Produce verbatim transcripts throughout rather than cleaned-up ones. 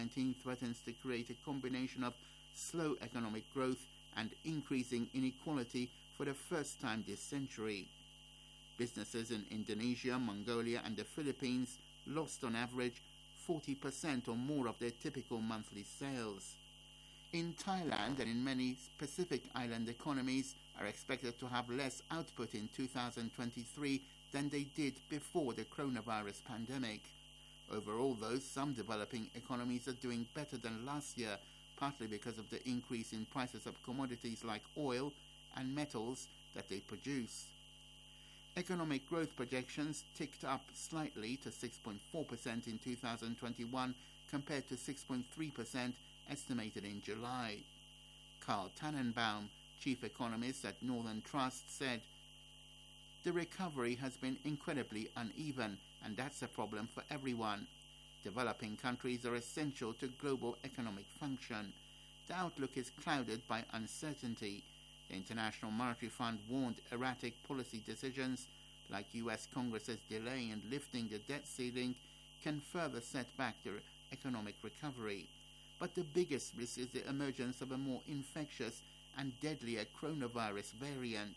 nineteen threatens to create a combination of slow economic growth and increasing inequality for the first time this century. Businesses in Indonesia, Mongolia and the Philippines lost on average forty percent or more of their typical monthly sales. In Thailand and in many Pacific Island economies are expected to have less output in two thousand twenty-three than they did before the coronavirus pandemic. Overall, though, some developing economies are doing better than last year, partly because of the increase in prices of commodities like oil and metals that they produce. Economic growth projections ticked up slightly to six point four percent in two thousand twenty-one compared to six point three percent estimated in July. Carl Tannenbaum, chief economist at Northern Trust, said, "The recovery has been incredibly uneven, and that's a problem for everyone. Developing countries are essential to global economic function. The outlook is clouded by uncertainty. The International Monetary Fund warned erratic policy decisions, like U S Congress's delay in lifting the debt ceiling, can further set back the economic recovery. But the biggest risk is the emergence of a more infectious and deadlier coronavirus variant."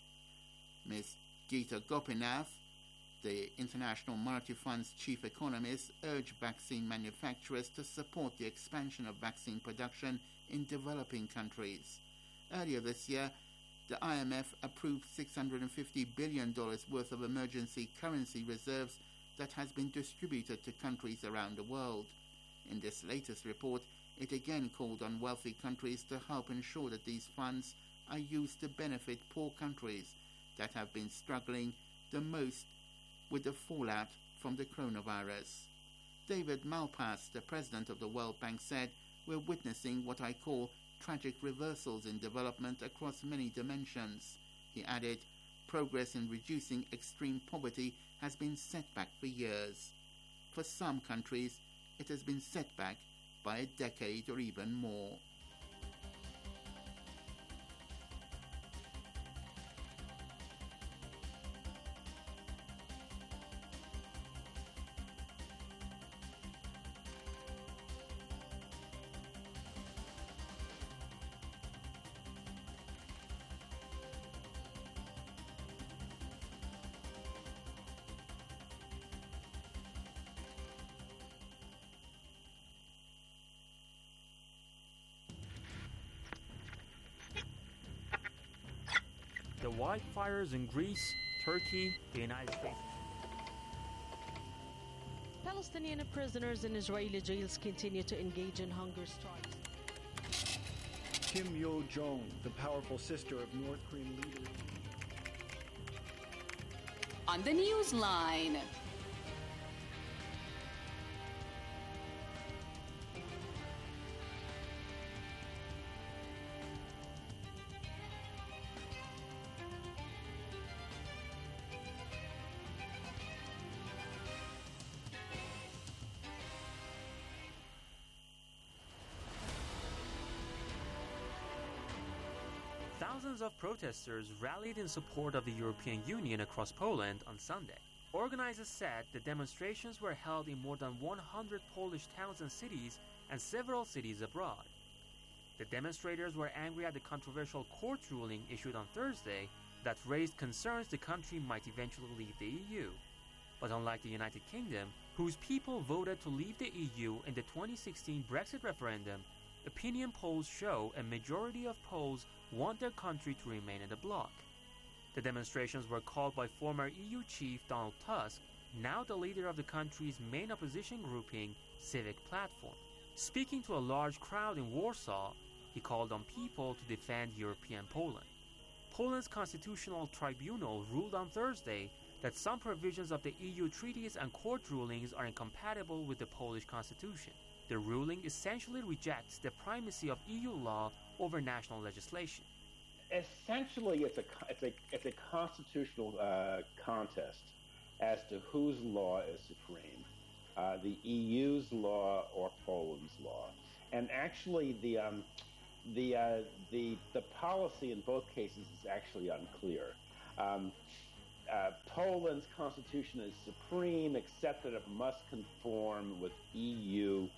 Miz Geeta Gopinath, the International Monetary Fund's chief economist, urged vaccine manufacturers to support the expansion of vaccine production in developing countries. Earlier this year, the I M F approved six hundred fifty billion dollars worth of emergency currency reserves that has been distributed to countries around the world. In this latest report, it again called on wealthy countries to help ensure that these funds are used to benefit poor countries that have been struggling the most with the fallout from the coronavirus. David Malpass, the president of the World Bank, said, "We're witnessing what I call tragic reversals in development across many dimensions." He added, "Progress in reducing extreme poverty has been set back for years. For some countries, it has been set back by a decade or even more." The wildfires in Greece, Turkey, the United States. Palestinian prisoners in Israeli jails continue to engage in hunger strikes. Kim Yo-jong, the powerful sister of North Korean leader. On the Newsline. Thousands of protesters rallied in support of the European Union across Poland on Sunday. Organizers said the demonstrations were held in more than one hundred Polish towns and cities and several cities abroad. The demonstrators were angry at the controversial court ruling issued on Thursday that raised concerns the country might eventually leave the E U. But unlike the United Kingdom, whose people voted to leave the E U in the twenty sixteen Brexit referendum, opinion polls show a majority of Poles want their country to remain in the bloc. The demonstrations were called by former E U chief Donald Tusk, now the leader of the country's main opposition grouping, Civic Platform. Speaking to a large crowd in Warsaw, he called on people to defend European Poland. Poland's constitutional tribunal ruled on Thursday that some provisions of the E U treaties and court rulings are incompatible with the Polish constitution. The ruling essentially rejects the primacy of E U law over national legislation. Essentially, it's a it's a it's a constitutional uh, contest as to whose law is supreme, uh, the E U's law or Poland's law. And actually, the um, the uh, the the policy in both cases is actually unclear. Um, uh, Poland's constitution is supreme, except that it must conform with E U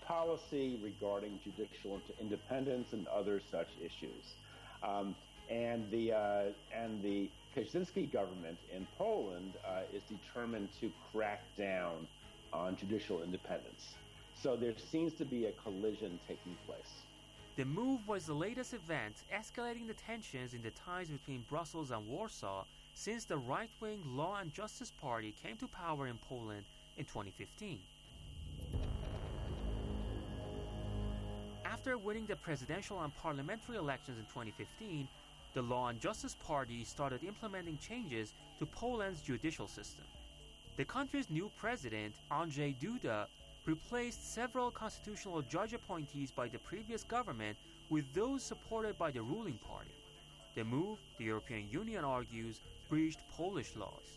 policy regarding judicial independence and other such issues. Um, and the uh, and the Kaczynski government in Poland uh, is determined to crack down on judicial independence. So there seems to be a collision taking place. The move was the latest event escalating the tensions in the ties between Brussels and Warsaw since the right-wing Law and Justice Party came to power in Poland in twenty fifteen. After winning the presidential and parliamentary elections in twenty fifteen, the Law and Justice Party started implementing changes to Poland's judicial system. The country's new president, Andrzej Duda, replaced several constitutional judge appointees by the previous government with those supported by the ruling party. The move, the European Union argues, breached Polish laws.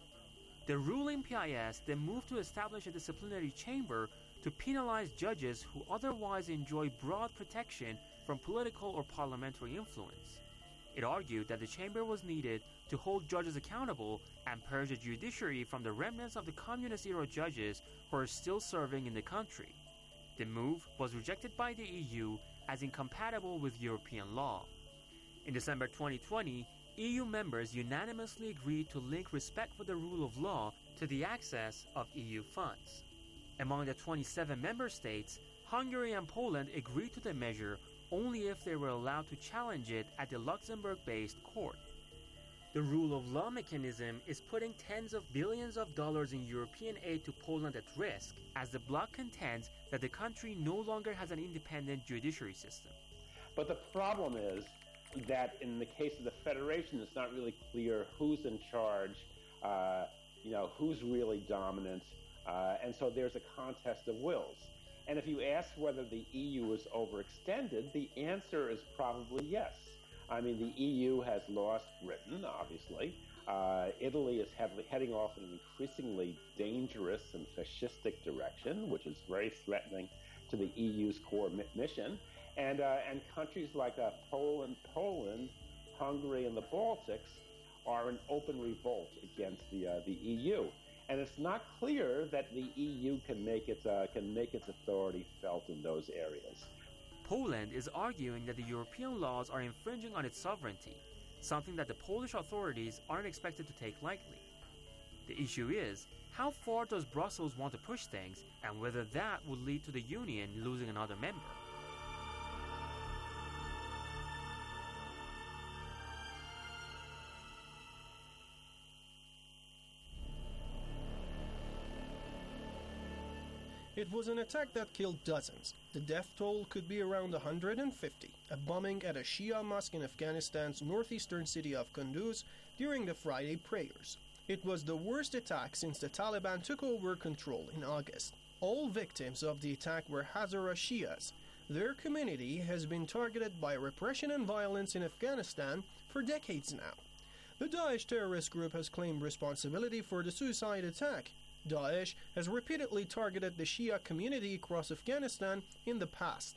The ruling P I S then moved to establish a disciplinary chamber to penalize judges who otherwise enjoy broad protection from political or parliamentary influence. It argued that the chamber was needed to hold judges accountable and purge the judiciary from the remnants of the communist-era judges who are still serving in the country. The move was rejected by the E U as incompatible with European law. In December twenty twenty, E U members unanimously agreed to link respect for the rule of law to the access of E U funds. Among the twenty-seven member states, Hungary and Poland agreed to the measure only if they were allowed to challenge it at the Luxembourg-based court. The rule of law mechanism is putting tens of billions of dollars in European aid to Poland at risk, as the bloc contends that the country no longer has an independent judiciary system. But the problem is that in the case of the federation, it's not really clear who's in charge, uh, you know, who's really dominant, uh, and so there's a contest of wills. And if you ask whether the E U is overextended, the answer is probably yes. I mean, the E U has lost Britain, obviously. Uh, Italy is heavily, heading off in an increasingly dangerous and fascistic direction, which is very threatening to the E U's core mi- mission. And uh, and countries like uh, Poland, Poland, Hungary, and the Baltics are in open revolt against the uh, the E U. And it's not clear that the E U can make its uh, can make its authority felt in those areas. Poland is arguing that the European laws are infringing on its sovereignty, something that the Polish authorities aren't expected to take lightly. The issue is, how far does Brussels want to push things, and whether that would lead to the Union losing another member? It was an attack that killed dozens. The death toll could be around one hundred fifty. A bombing at a Shia mosque in Afghanistan's northeastern city of Kunduz during the Friday prayers. It was the worst attack since the Taliban took over control in August. All victims of the attack were Hazara Shias. Their community has been targeted by repression and violence in Afghanistan for decades now. The Daesh terrorist group has claimed responsibility for the suicide attack. Daesh has repeatedly targeted the Shia community across Afghanistan in the past.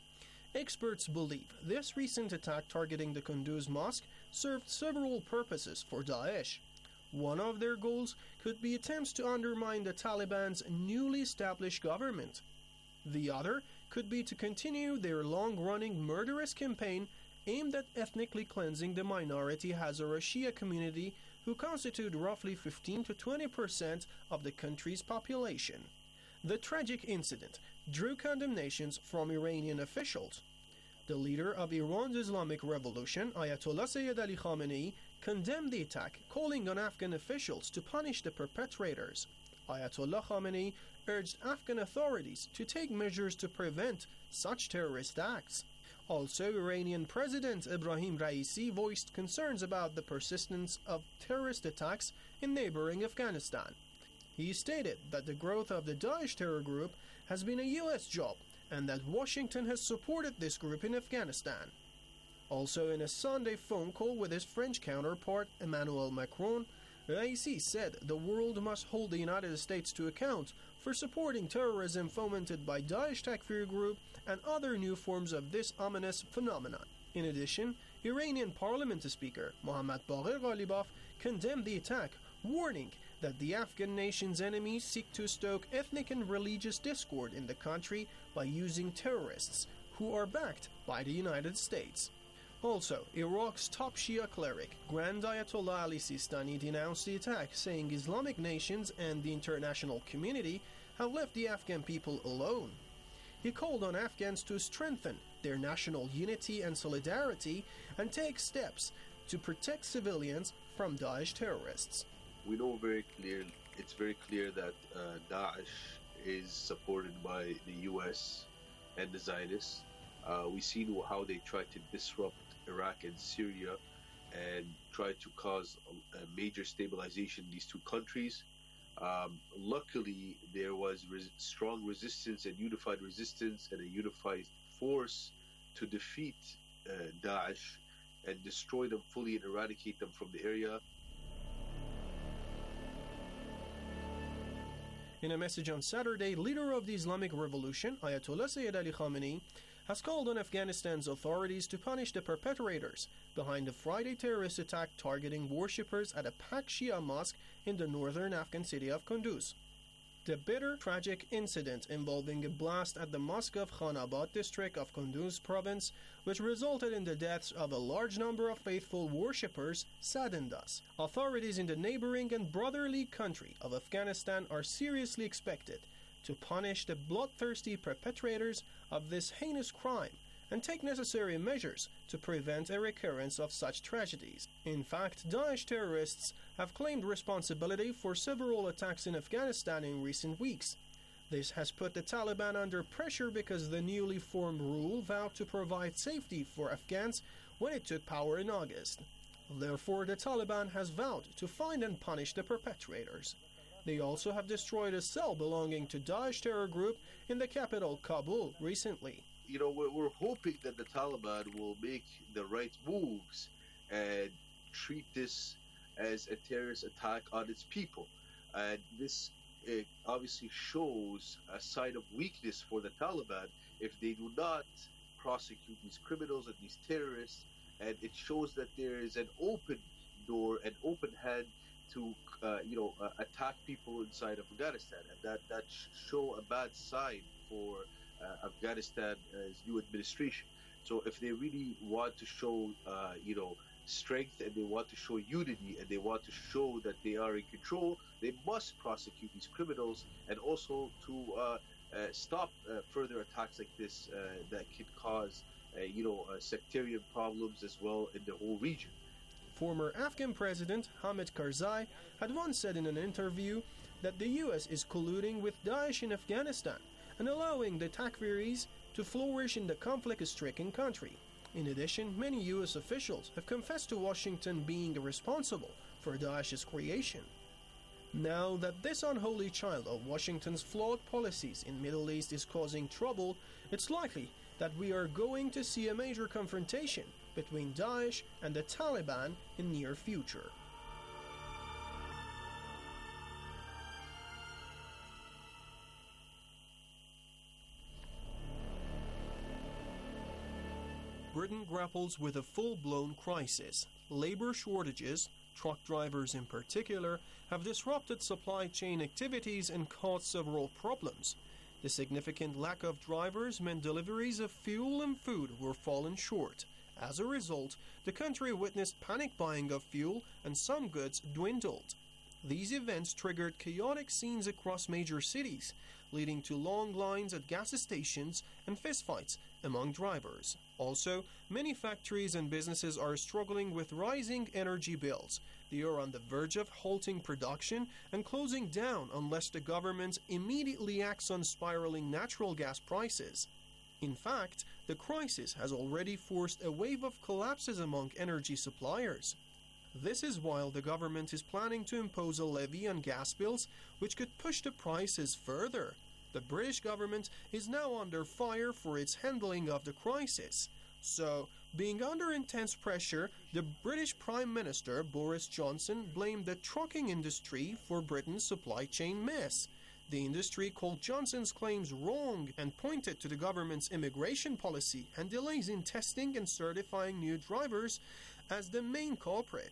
Experts believe this recent attack targeting the Kunduz mosque served several purposes for Daesh. One of their goals could be attempts to undermine the Taliban's newly established government. The other could be to continue their long-running murderous campaign aimed at ethnically cleansing the minority Hazara Shia community, who constitute roughly fifteen to twenty percent of the country's population. The tragic incident drew condemnations from Iranian officials. The leader of Iran's Islamic Revolution, Ayatollah Sayyid Ali Khamenei, condemned the attack, calling on Afghan officials to punish the perpetrators. Ayatollah Khamenei urged Afghan authorities to take measures to prevent such terrorist acts. Also, Iranian President Ebrahim Raisi voiced concerns about the persistence of terrorist attacks in neighboring Afghanistan. He stated that the growth of the Daesh terror group has been a U S job and that Washington has supported this group in Afghanistan. Also, in a Sunday phone call with his French counterpart Emmanuel Macron, Raisi said the world must hold the United States to account for supporting terrorism fomented by Daesh Takfir group and other new forms of this ominous phenomenon. In addition, Iranian Parliament Speaker Mohammad Bagher Ghalibaf condemned the attack, warning that the Afghan nation's enemies seek to stoke ethnic and religious discord in the country by using terrorists who are backed by the United States. Also, Iraq's top Shia cleric, Grand Ayatollah Ali Sistani, denounced the attack, saying Islamic nations and the international community have left the Afghan people alone. He called on Afghans to strengthen their national unity and solidarity and take steps to protect civilians from Daesh terrorists. We know very clear, it's very clear that uh, Daesh is supported by the U S and the Zionists. Uh, we've seen how they tried to disrupt Iraq and Syria and try to cause a, a major stabilization in these two countries. Um, luckily, there was res- strong resistance and unified resistance and a unified force to defeat uh, Daesh and destroy them fully and eradicate them from the area. In a message on Saturday, leader of the Islamic Revolution, Ayatollah Sayyid Ali Khamenei, has called on Afghanistan's authorities to punish the perpetrators behind the Friday terrorist attack targeting worshippers at a packed Shia mosque in the northern Afghan city of Kunduz. The bitter, tragic incident involving a blast at the mosque of Khanabad district of Kunduz province, which resulted in the deaths of a large number of faithful worshippers, saddened us. Authorities in the neighboring and brotherly country of Afghanistan are seriously expected to punish the bloodthirsty perpetrators of this heinous crime and take necessary measures to prevent a recurrence of such tragedies. In fact, Daesh terrorists have claimed responsibility for several attacks in Afghanistan in recent weeks. This has put the Taliban under pressure because the newly formed rule vowed to provide safety for Afghans when it took power in August. Therefore, the Taliban has vowed to find and punish the perpetrators. They also have destroyed a cell belonging to Daesh terror group in the capital, Kabul, recently. You know, we're, we're hoping that the Taliban will make the right moves and treat this as a terrorist attack on its people. And this uh, obviously shows a sign of weakness for the Taliban if they do not prosecute these criminals and these terrorists. And it shows that there is an open door, an open hand to, uh, you know, uh, attack people inside of Afghanistan. And that, that show a bad sign for uh, Afghanistan's new administration. So if they really want to show, uh, you know, strength and they want to show unity and they want to show that they are in control, they must prosecute these criminals and also to uh, uh, stop uh, further attacks like this uh, that could cause, uh, you know, uh, sectarian problems as well in the whole region. Former Afghan President Hamid Karzai had once said in an interview that the U S is colluding with Daesh in Afghanistan and allowing the Takfiris to flourish in the conflict-stricken country. In addition, many U S officials have confessed to Washington being responsible for Daesh's creation. Now that this unholy child of Washington's flawed policies in Middle East is causing trouble, it's likely that we are going to see a major confrontation between Daesh and the Taliban in near future. Britain grapples with a full-blown crisis. Labor shortages, truck drivers in particular, have disrupted supply chain activities and caused several problems. The significant lack of drivers meant deliveries of fuel and food were falling short. As a result, the country witnessed panic buying of fuel and some goods dwindled. These events triggered chaotic scenes across major cities, leading to long lines at gas stations and fistfights among drivers. Also, many factories and businesses are struggling with rising energy bills. They are on the verge of halting production and closing down unless the government immediately acts on spiraling natural gas prices. In fact, the crisis has already forced a wave of collapses among energy suppliers. This is while the government is planning to impose a levy on gas bills, which could push the prices further. The British government is now under fire for its handling of the crisis. So, being under intense pressure, the British Prime Minister Boris Johnson blamed the trucking industry for Britain's supply chain mess. The industry called Johnson's claims wrong and pointed to the government's immigration policy and delays in testing and certifying new drivers as the main culprits.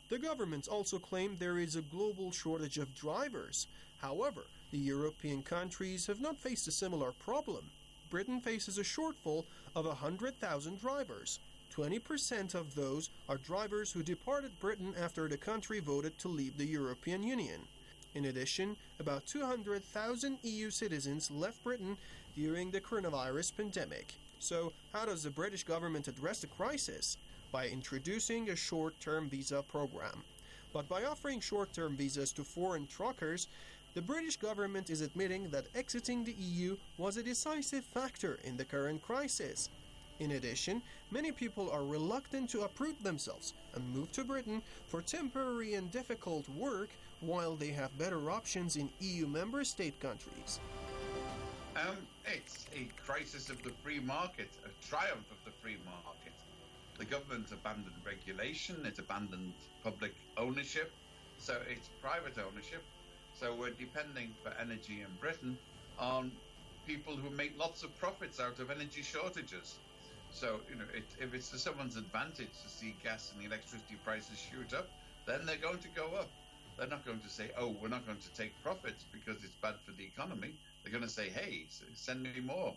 The government also claimed there is a global shortage of drivers. However, the European countries have not faced a similar problem. Britain faces a shortfall of one hundred thousand drivers. twenty percent of those are drivers who departed Britain after the country voted to leave the European Union. In addition, about two hundred thousand E U citizens left Britain during the coronavirus pandemic. So, how does the British government address the crisis? By introducing a short-term visa program. But by offering short-term visas to foreign truckers, the British government is admitting that exiting the E U was a decisive factor in the current crisis. In addition, many people are reluctant to uproot themselves and move to Britain for temporary and difficult work while they have better options in E U member state countries. Um, it's a crisis of the free market, a triumph of the free market. The government abandoned regulation, it abandoned public ownership, so it's private ownership. So we're depending for energy in Britain on people who make lots of profits out of energy shortages. So, you know, it, if it's to someone's advantage to see gas and electricity prices shoot up, then they're going to go up. They're not going to say, oh, we're not going to take profits because it's bad for the economy. They're going to say, hey, send me more.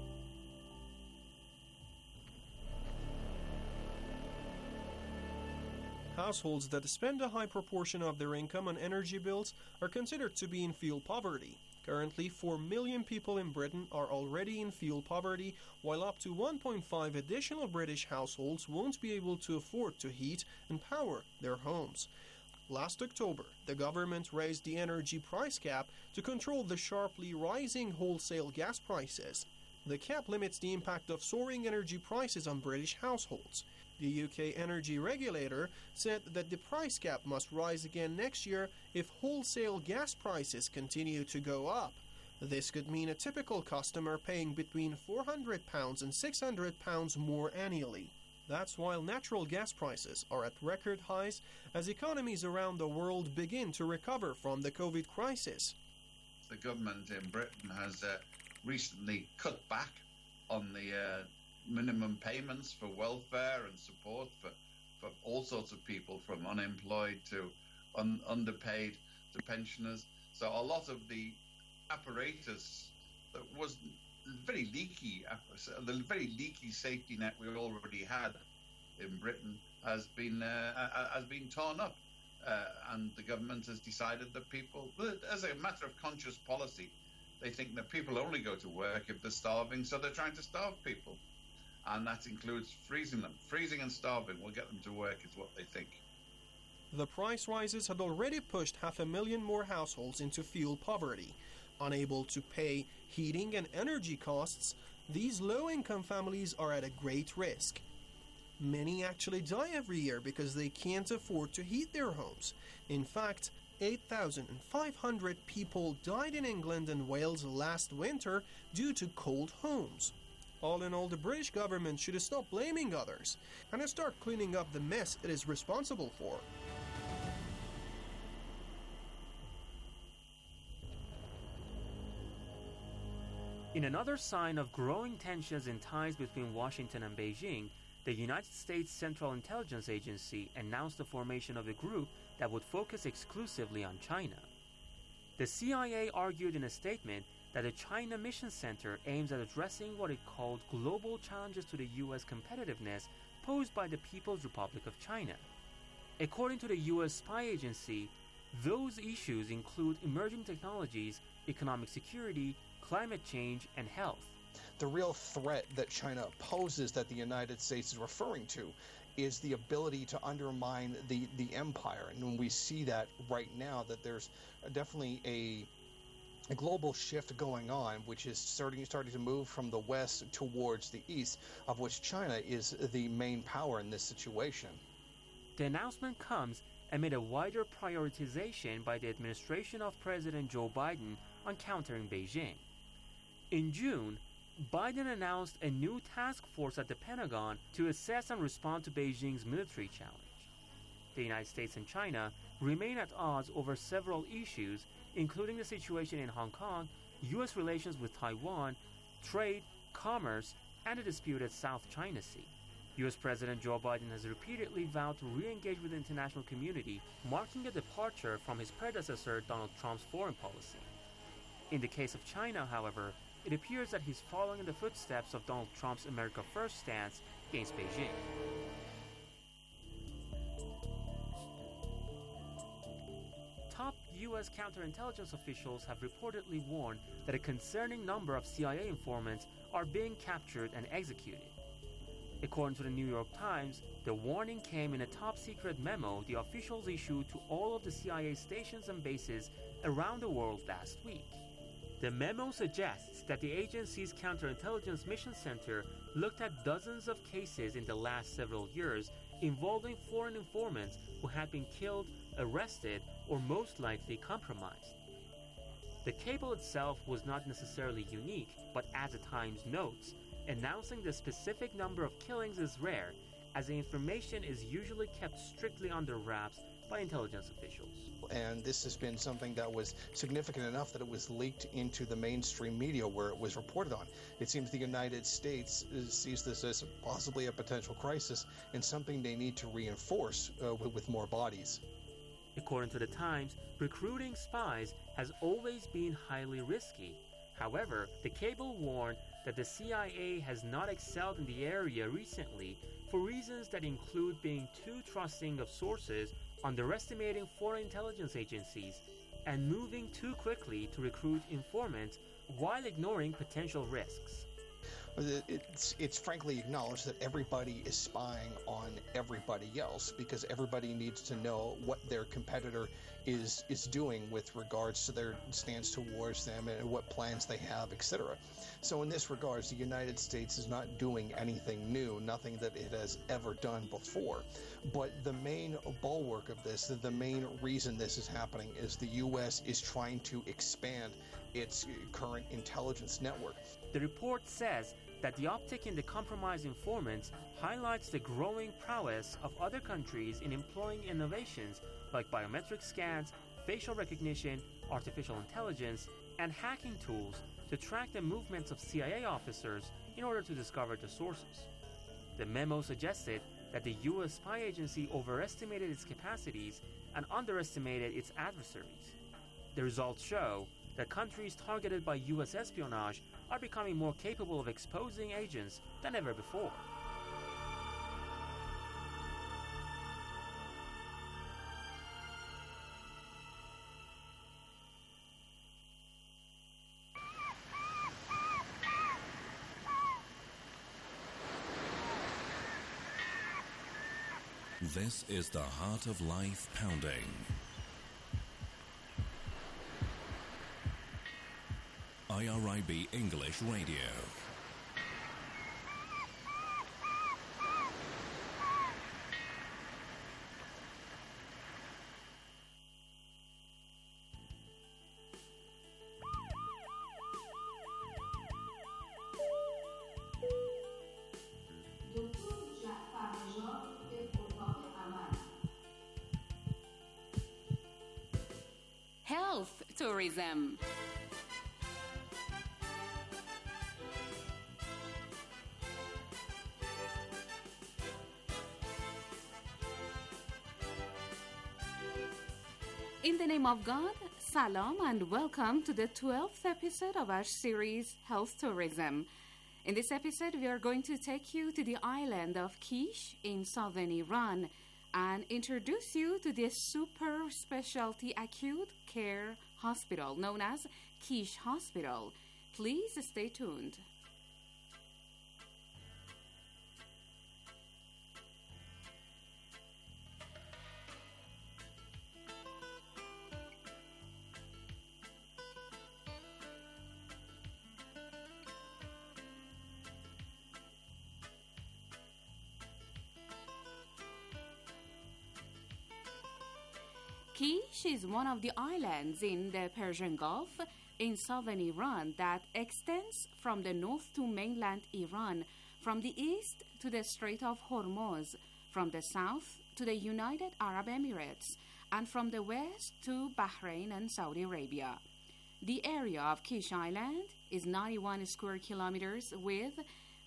Households that spend a high proportion of their income on energy bills are considered to be in fuel poverty. Currently, four million people in Britain are already in fuel poverty, while up to one point five additional British households won't be able to afford to heat and power their homes. Last October, the government raised the energy price cap to control the sharply rising wholesale gas prices. The cap limits the impact of soaring energy prices on British households. The U K energy regulator said that the price cap must rise again next year if wholesale gas prices continue to go up. This could mean a typical customer paying between four hundred pounds and six hundred pounds more annually. That's while natural gas prices are at record highs as economies around the world begin to recover from the COVID crisis. The government in Britain has uh, recently cut back on the uh, minimum payments for welfare and support for, for all sorts of people, from unemployed to un- underpaid to pensioners. So a lot of the apparatus that was very leaky, the very leaky safety net we already had in Britain has been uh, has been torn up, uh, and the government has decided that people, as a matter of conscious policy, they think that people only go to work if they're starving, so they're trying to starve people. And that includes freezing them. Freezing and starving will get them to work, is what they think. The price rises had already pushed half a million more households into fuel poverty. Unable to pay heating and energy costs, these low-income families are at a great risk. Many actually die every year because they can't afford to heat their homes. In fact, eight thousand five hundred people died in England and Wales last winter due to cold homes. All in all, the British government should stop blaming others and start cleaning up the mess it is responsible for. In another sign of growing tensions in ties between Washington and Beijing, the United States Central Intelligence Agency announced the formation of a group that would focus exclusively on China. The C I A argued in a statement that the China Mission Center aims at addressing what it called global challenges to the U S competitiveness posed by the People's Republic of China. According to the U S spy agency, those issues include emerging technologies, economic security, climate change, and health. The real threat that China poses that the United States is referring to is the ability to undermine the, the empire. And when we see that right now, that there's definitely a a global shift going on, which is starting starting to move from the west towards the east, of which China is the main power in this situation. The announcement comes amid a wider prioritization by the administration of President Joe Biden on countering Beijing. In June, Biden announced a new task force at the Pentagon to assess and respond to Beijing's military challenge. The United States and China remain at odds over several issues, including the situation in Hong Kong, U S relations with Taiwan, trade, commerce, and the disputed South China Sea. U S President Joe Biden has repeatedly vowed to re-engage with the international community, marking a departure from his predecessor Donald Trump's foreign policy. In the case of China, however, it appears that he's following in the footsteps of Donald Trump's America First stance against Beijing. Top U S counterintelligence officials have reportedly warned that a concerning number of C I A informants are being captured and executed. According to the New York Times, the warning came in a top-secret memo the officials issued to all of the C I A stations and bases around the world last week. The memo suggests that the agency's Counterintelligence Mission Center looked at dozens of cases in the last several years involving foreign informants who had been killed, arrested, or most likely compromised. The cable itself was not necessarily unique, but as the Times notes, announcing the specific number of killings is rare, as the information is usually kept strictly under wraps by intelligence officials. And this has been something that was significant enough that it was leaked into the mainstream media where it was reported on. It seems the United States sees this as possibly a potential crisis and something they need to reinforce uh, with, with more bodies. According to the Times, recruiting spies has always been highly risky. However, the cable warned that the C I A has not excelled in the area recently for reasons that include being too trusting of sources, underestimating foreign intelligence agencies, and moving too quickly to recruit informants while ignoring potential risks. It's, it's frankly acknowledged that everybody is spying on everybody else because everybody needs to know what their competitor is is doing with regards to their stance towards them and what plans they have, et cetera. So in this regards, the United States is not doing anything new, nothing that it has ever done before. But the main bulwark of this, the main reason this is happening is the U S is trying to expand its current intelligence network. The report says that the uptick in the compromised informants highlights the growing prowess of other countries in employing innovations like biometric scans, facial recognition, artificial intelligence, and hacking tools to track the movements of C I A officers in order to discover the sources. The memo suggested that the U S spy agency overestimated its capacities and underestimated its adversaries. The results show that countries targeted by U S espionage are becoming more capable of exposing agents than ever before. This is the Heart of Life Pounding. I R I B English Radio. Health tourism. In the name of God, Salam and welcome to the twelfth episode of our series Health Tourism. In this episode, we are going to take you to the island of Kish in southern Iran and introduce you to the super specialty acute care hospital known as Kish Hospital. Please stay tuned. Kish is one of the islands in the Persian Gulf in southern Iran that extends from the north to mainland Iran, from the east to the Strait of Hormuz, from the south to the United Arab Emirates, and from the west to Bahrain and Saudi Arabia. The area of Kish Island is ninety-one square kilometers with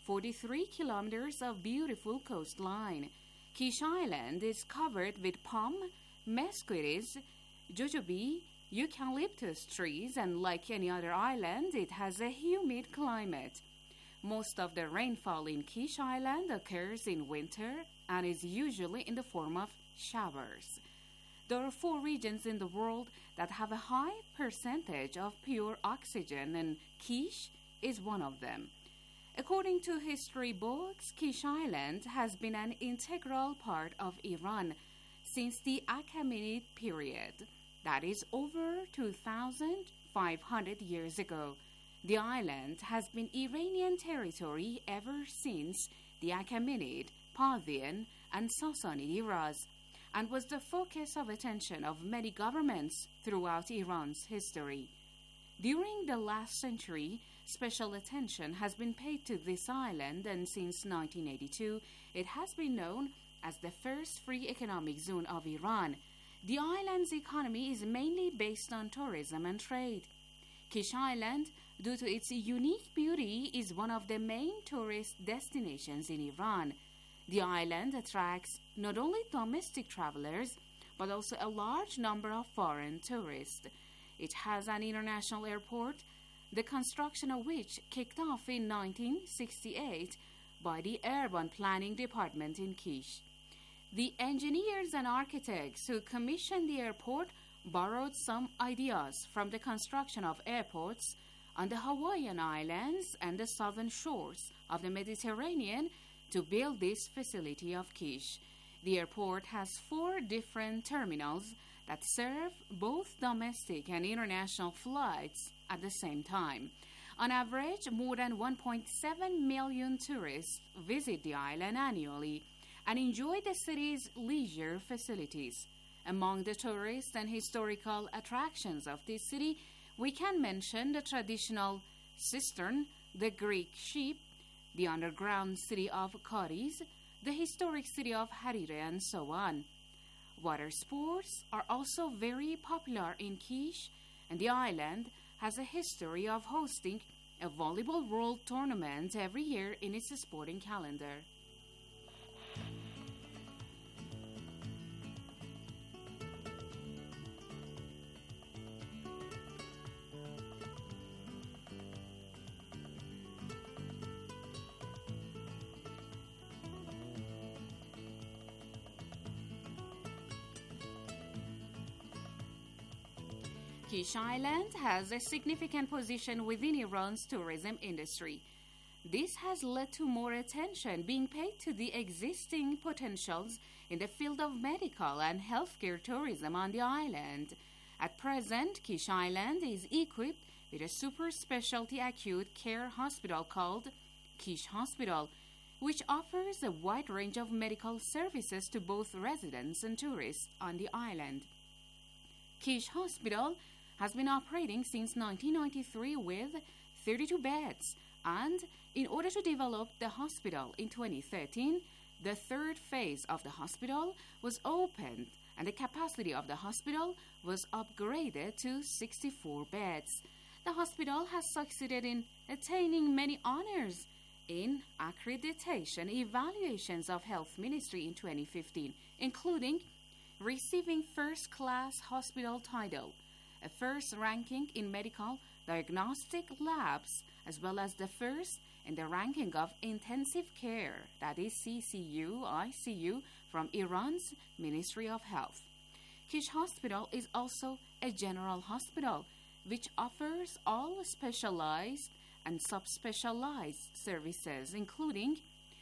forty-three kilometers of beautiful coastline. Kish Island is covered with palm, mesquites, jojoba, eucalyptus trees, and like any other island, it has a humid climate. Most of the rainfall in Kish Island occurs in winter and is usually in the form of showers. There are four regions in the world that have a high percentage of pure oxygen, and Kish is one of them. According to history books, Kish Island has been an integral part of Iran since the Achaemenid period, that is over two thousand five hundred years ago. The island has been Iranian territory ever since the Achaemenid, Parthian, and Sassanid eras, and was the focus of attention of many governments throughout Iran's history. During the last century, special attention has been paid to this island, and since nineteen eighty-two, it has been known as the first free economic zone of Iran. The island's economy is mainly based on tourism and trade. Kish Island, due to its unique beauty, is one of the main tourist destinations in Iran. The island attracts not only domestic travelers, but also a large number of foreign tourists. It has an international airport, the construction of which kicked off in nineteen sixty-eight by the Urban Planning Department in Kish. The engineers and architects who commissioned the airport borrowed some ideas from the construction of airports on the Hawaiian Islands and the southern shores of the Mediterranean to build this facility of Kish. The airport has four different terminals that serve both domestic and international flights at the same time. On average, more than one point seven million tourists visit the island annually and enjoy the city's leisure facilities. Among the tourist and historical attractions of this city, we can mention the traditional cistern, the Greek ship, the underground city of Kariz, the historic city of Harire, and so on. Water sports are also very popular in Kish, and the island has a history of hosting a volleyball world tournament every year in its sporting calendar. Kish Island has a significant position within Iran's tourism industry. This has led to more attention being paid to the existing potentials in the field of medical and healthcare tourism on the island. At present, Kish Island is equipped with a super specialty acute care hospital called Kish Hospital, which offers a wide range of medical services to both residents and tourists on the island. Kish Hospital has been operating since nineteen ninety-three with thirty-two beds, and in order to develop the hospital in twenty thirteen, the third phase of the hospital was opened and the capacity of the hospital was upgraded to sixty-four beds. The hospital has succeeded in attaining many honors in accreditation evaluations of Health Ministry in twenty fifteen, including receiving first-class hospital title, a first ranking in medical diagnostic labs, as well as the first in the ranking of intensive care, that is C C U, I C U, from Iran's Ministry of Health. Kish Hospital is also a general hospital, which offers all specialized and subspecialized services, including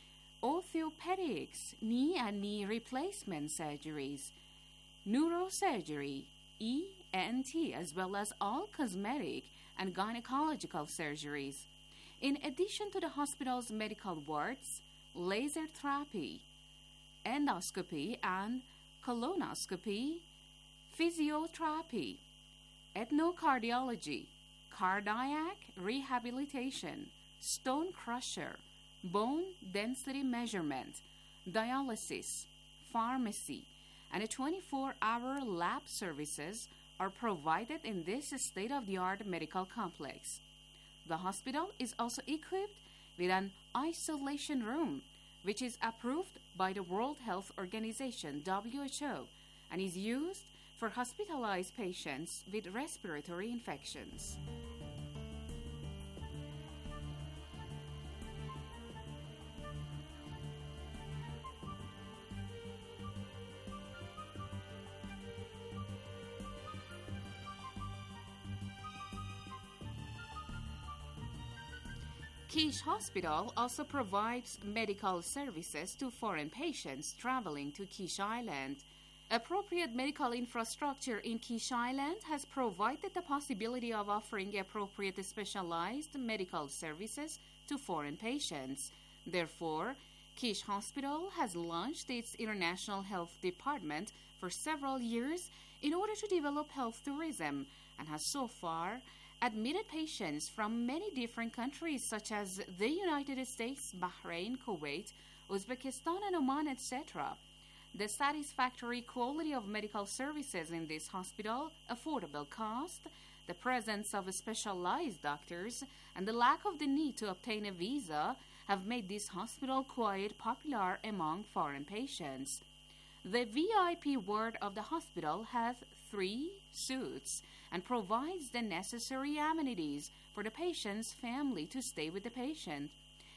orthopedics, knee and knee replacement surgeries, neurosurgery, E N T, as well as all cosmetic and gynecological surgeries. In addition to the hospital's medical wards, laser therapy, endoscopy and colonoscopy, physiotherapy, ethnocardiology, cardiac rehabilitation, stone crusher, bone density measurement, dialysis, pharmacy, and a twenty-four hour lab services are provided in this state-of-the-art medical complex. The hospital is also equipped with an isolation room, which is approved by the World Health Organization, W H O, and is used for hospitalized patients with respiratory infections. Quiche Hospital also provides medical services to foreign patients traveling to Quiche Island. Appropriate medical infrastructure in Quiche Island has provided the possibility of offering appropriate specialized medical services to foreign patients. Therefore, Quiche Hospital has launched its International Health Department for several years in order to develop health tourism and has so far admitted patients from many different countries such as the United States, Bahrain, Kuwait, Uzbekistan, and Oman, et cetera. The satisfactory quality of medical services in this hospital, affordable cost, the presence of specialized doctors, and the lack of the need to obtain a visa have made this hospital quite popular among foreign patients. The V I P ward of the hospital has three suites and provides the necessary amenities for the patient's family to stay with the patient.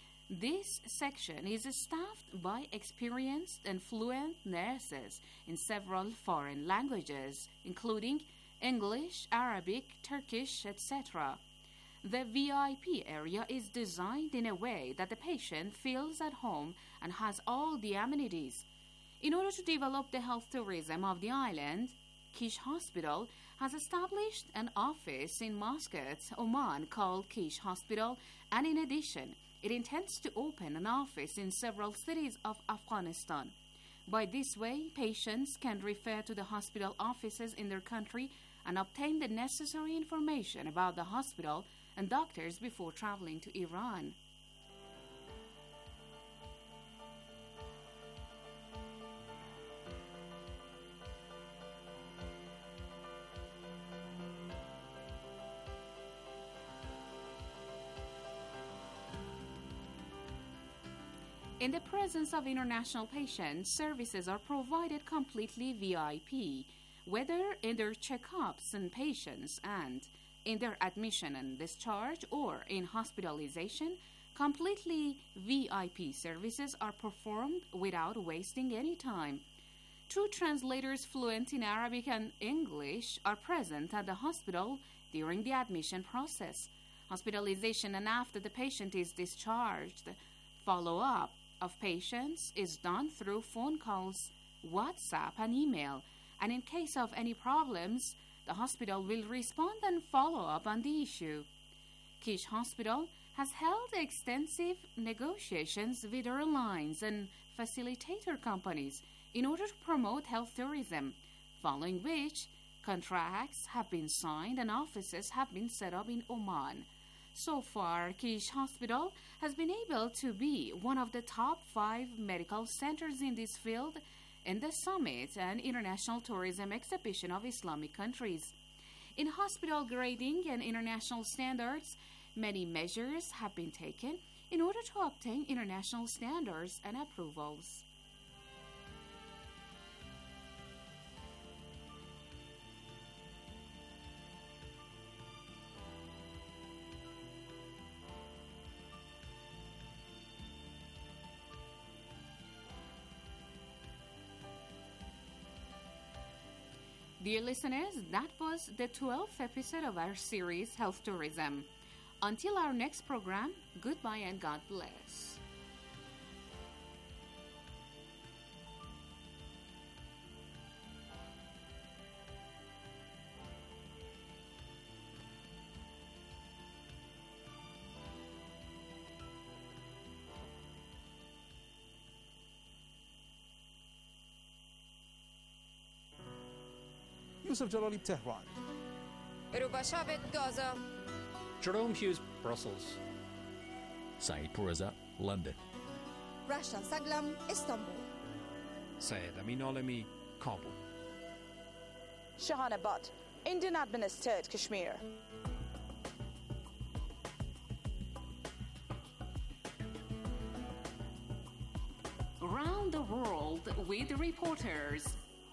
This section is staffed by experienced and fluent nurses in several foreign languages, including English, Arabic, Turkish, et cetera. The V I P area is designed in a way that the patient feels at home and has all the amenities. In order to develop the health tourism of the island, Quiche Hospital has established an office in Muscat, Oman called Quiche Hospital, and in addition, it intends to open an office in several cities of Afghanistan. By this way, patients can refer to the hospital offices in their country and obtain the necessary information about the hospital and doctors before traveling to Iran. In the presence of international patients, services are provided completely V I P, whether in their checkups and patients and in their admission and discharge or in hospitalization. Completely V I P services are performed without wasting any time. Two translators fluent in Arabic and English are present at the hospital during the admission process, hospitalization, and after the patient is discharged. Follow-up of patients is done through phone calls, WhatsApp, and email, and in case of any problems, the hospital will respond and follow up on the issue. Quiche Hospital has held extensive negotiations with airlines and facilitator companies in order to promote health tourism, following which contracts have been signed and offices have been set up in Oman. So far, Quiche Hospital has been able to be one of the top five medical centers in this field in the Summit and International Tourism Exhibition of Islamic Countries. In hospital grading and international standards, many measures have been taken in order to obtain international standards and approvals. Dear listeners, that was the twelfth episode of our series, Health Tourism. Until our next program, goodbye and God bless. Yusuf Jalali, Tehran. Rubashavet, Gaza. Jerome Hughes, Brussels. Saeed Pourreza, London. Rasha Saglam, Istanbul. Syed Amin Alemi, Kabul. Shahana Butt, Indian administered Kashmir. around the world with reporters.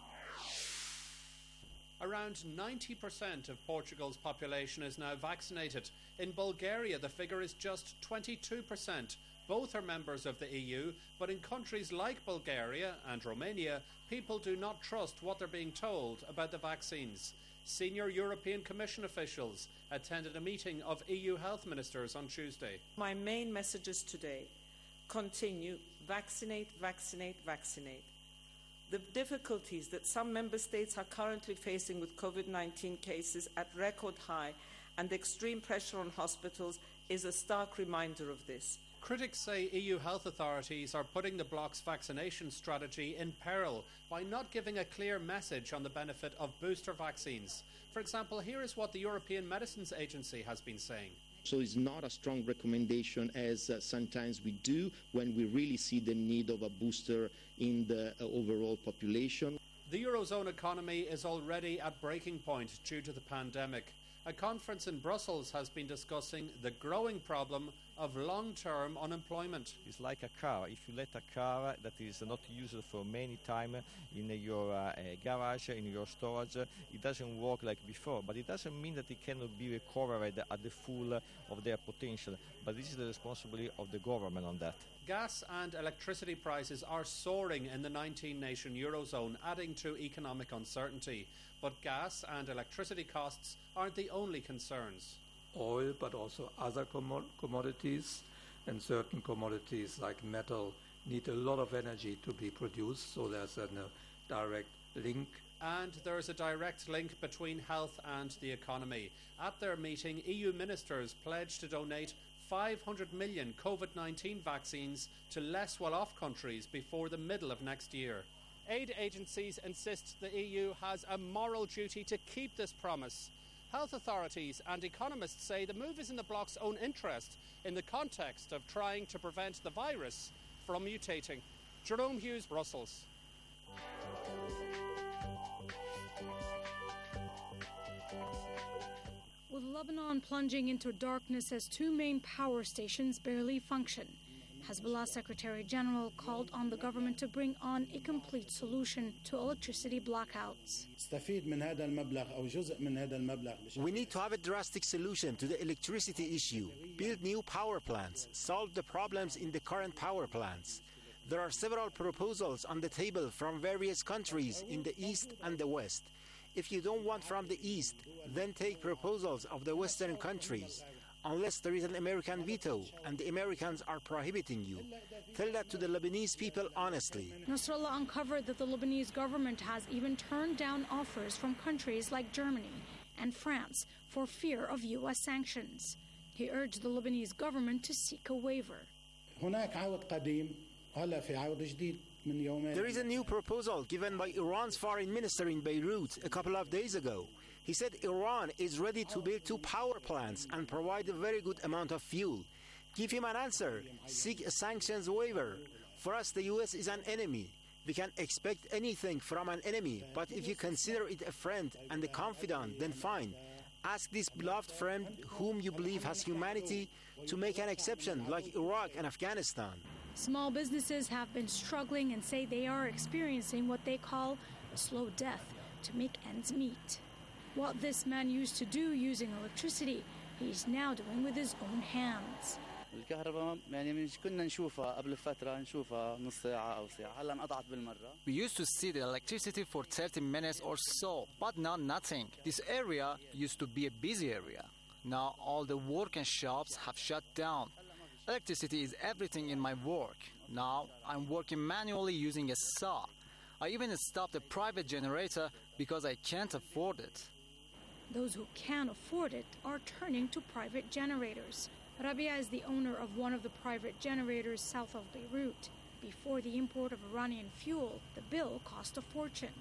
Around ninety percent of Portugal's population is now vaccinated. In Bulgaria, the figure is just twenty-two percent. Both are members of the E U, but in countries like Bulgaria and Romania, people do not trust what they're being told about the vaccines. Senior European Commission officials attended a meeting of E U health ministers on Tuesday. My main messages today: continue, vaccinate, vaccinate, vaccinate. The difficulties that some member states are currently facing with COVID nineteen cases at record high and the extreme pressure on hospitals is a stark reminder of this. Critics say E U health authorities are putting the bloc's vaccination strategy in peril by not giving a clear message on the benefit of booster vaccines. For example, here is what the European Medicines Agency has been saying. So it's not a strong recommendation as uh, sometimes we do when we really see the need of a booster in the uh, overall population. The Eurozone economy is already at breaking point due to the pandemic. A conference in Brussels has been discussing the growing problem of long-term unemployment. It's like a car. If you let a car that is not used for many time in your uh, garage, in your storage, it doesn't work like before. But it doesn't mean that it cannot be recovered at the full of their potential. But this is the responsibility of the government on that. Gas and electricity prices are soaring in the nineteen-nation Eurozone, adding to economic uncertainty. But gas and electricity costs aren't the only concerns. Oil, but also other commo- commodities, and certain commodities like metal need a lot of energy to be produced, so there's a uh, direct link. And there is a direct link between health and the economy. At their meeting, E U ministers pledged to donate five hundred million COVID nineteen vaccines to less well-off countries before the middle of next year. Aid agencies insist the E U has a moral duty to keep this promise. Health authorities and economists say the move is in the bloc's own interest in the context of trying to prevent the virus from mutating. Jerome Hughes, Brussels. With Lebanon plunging into darkness as two main power stations barely function, Hezbollah Secretary General called on the government to bring on a complete solution to electricity blackouts. We need to have a drastic solution to the electricity issue, build new power plants, solve the problems in the current power plants. There are several proposals on the table from various countries in the East and the West. If you don't want from the East, then take proposals of the Western countries. Unless there is an American veto and the Americans are prohibiting you. Tell that to the Lebanese people honestly. Nasrallah uncovered that the Lebanese government has even turned down offers from countries like Germany and France for fear of U S sanctions. He urged the Lebanese government to seek a waiver. There is a new proposal given by Iran's foreign minister in Beirut a couple of days ago. He said Iran is ready to build two power plants and provide a very good amount of fuel. Give him an answer. Seek a sanctions waiver. For us, the U S is an enemy. We can expect anything from an enemy, but if you consider it a friend and a confidant, then fine. Ask this beloved friend, whom you believe has humanity, to make an exception, like Iraq and Afghanistan. Small businesses have been struggling and say they are experiencing what they call a slow death to make ends meet. What this man used to do using electricity, he's now doing with his own hands. We used to see the electricity for thirty minutes or so, but now nothing. This area used to be a busy area. Now all the work and shops have shut down. Electricity is everything in my work. Now I'm working manually using a saw. I even stopped a private generator because I can't afford it. Those who can afford it are turning to private generators. Rabia is the owner of one of the private generators south of Beirut. Before the import of Iranian fuel, the bill cost a fortune.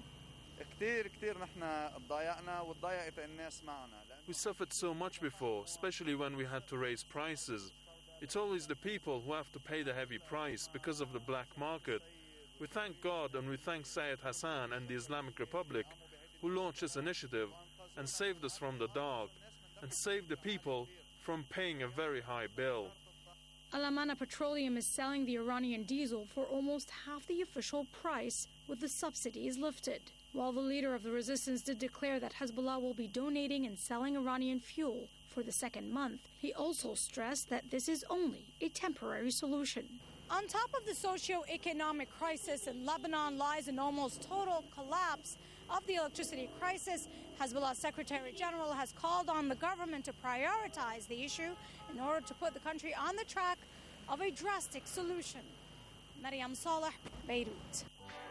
We suffered so much before, especially when we had to raise prices. It's always the people who have to pay the heavy price because of the black market. We thank God and we thank Syed Hassan and the Islamic Republic who launched this initiative and saved us from the dark and saved the people from paying a very high bill. Al-Amana Petroleum is selling the Iranian diesel for almost half the official price, with the subsidies lifted. While the leader of the resistance did declare that Hezbollah will be donating and selling Iranian fuel for the second month, he also stressed that this is only a temporary solution. On top of the socio-economic crisis in Lebanon lies an almost total collapse of the electricity crisis. Hezbollah Secretary General has called on the government to prioritize the issue in order to put the country on the track of a drastic solution. Maryam Saleh, Beirut.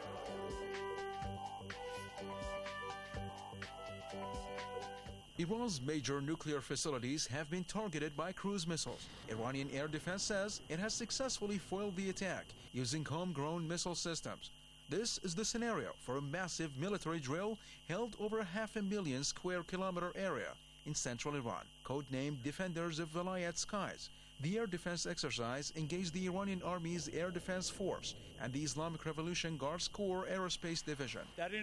Iran's major nuclear facilities have been targeted by cruise missiles. Iranian air defense says it has successfully foiled the attack using homegrown missile systems. This is the scenario for a massive military drill held over a half a million square kilometer area in central Iran, codenamed Defenders of Vilayat Skies. The air defense exercise engaged the Iranian Army's Air Defense Force and the Islamic Revolution Guards Corps Aerospace Division.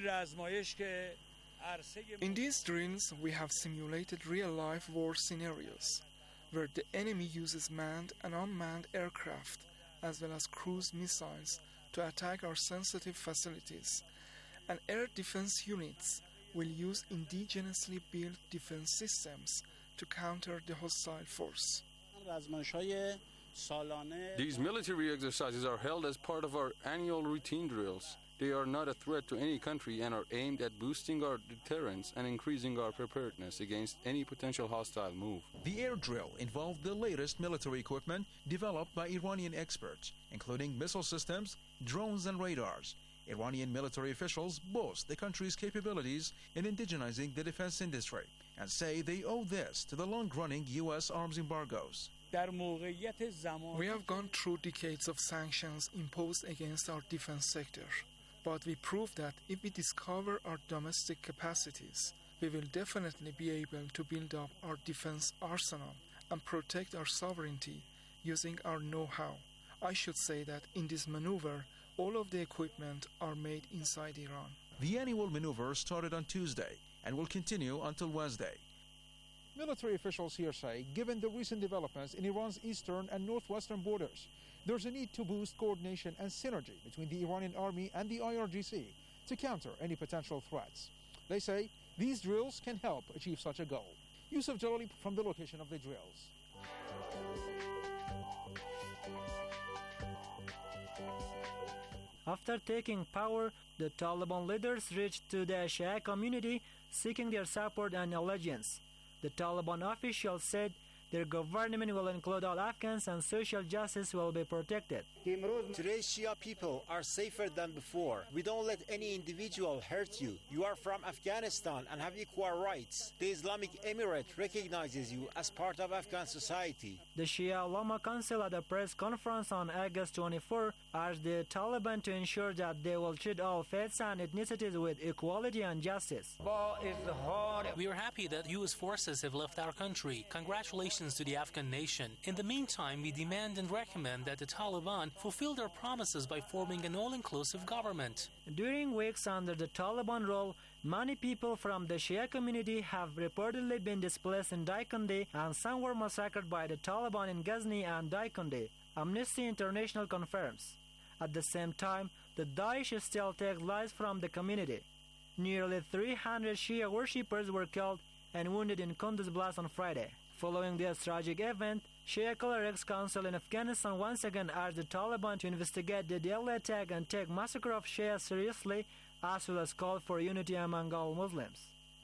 In these drills, we have simulated real-life war scenarios, where the enemy uses manned and unmanned aircraft, as well as cruise missiles, to attack our sensitive facilities. And air defense units will use indigenously built defense systems to counter the hostile force. These military exercises are held as part of our annual routine drills. They are not a threat to any country and are aimed at boosting our deterrence and increasing our preparedness against any potential hostile move. The air drill involved the latest military equipment developed by Iranian experts, including missile systems, drones, and radars. Iranian military officials boast the country's capabilities in indigenizing the defense industry and say they owe this to the long-running U S arms embargoes. We have gone through decades of sanctions imposed against our defense sector. But we proved that if we discover our domestic capacities, we will definitely be able to build up our defense arsenal and protect our sovereignty using our know-how. I should say that in this maneuver, all of the equipment are made inside Iran. The annual maneuver started on Tuesday and will continue until Wednesday. Military officials here say, given the recent developments in Iran's eastern and northwestern borders, there's a need to boost coordination and synergy between the Iranian army and the I R G C to counter any potential threats. They say these drills can help achieve such a goal. Yusuf Jalali from the location of the drills. After taking power, the Taliban leaders reached to the Shia community seeking their support and allegiance. The Taliban officials said their government will include all Afghans and social justice will be protected. Today's Shia people are safer than before. We don't let any individual hurt you. You are from Afghanistan and have equal rights. The Islamic Emirate recognizes you as part of Afghan society. The Shia Ulama Council at a press conference on August twenty-fourth urged the Taliban to ensure that they will treat all faiths and ethnicities with equality and justice. We are happy that U S forces have left our country. Congratulations to the Afghan nation. In the meantime, we demand and recommend that the Taliban fulfill their promises by forming an all-inclusive government. During weeks under the Taliban rule, many people from the Shia community have reportedly been displaced in Daikandi and some were massacred by the Taliban in Ghazni and Daikandi. Amnesty International confirms. At the same time, the Daesh still takes lives from the community. Nearly three hundred Shia worshippers were killed and wounded in Kunduz blast on Friday. Following this tragic event, Shia Clerics Council in Afghanistan once again urged the Taliban to investigate the deadly attack and take massacre of Shia seriously, as well as call for unity among all Muslims.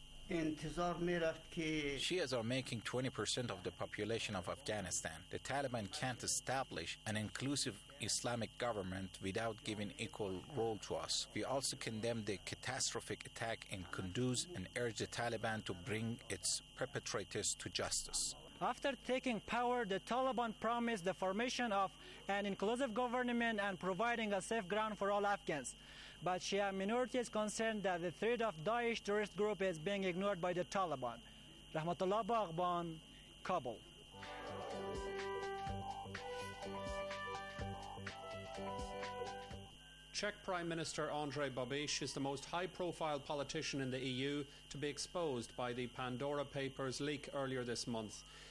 Shias are making twenty percent of the population of Afghanistan. The Taliban can't establish an inclusive Islamic government without giving equal role to us. We also condemn the catastrophic attack in Kunduz and urge the Taliban to bring its perpetrators to justice. After taking power, the Taliban promised the formation of an inclusive government and providing a safe ground for all Afghans. But Shia minority is concerned that the threat of Daesh terrorist group is being ignored by the Taliban. Rahmatullah Baghban, Kabul. Czech Prime Minister Andrej Babiš is the most high-profile politician in the E U to be exposed by the Pandora Papers leak earlier this month.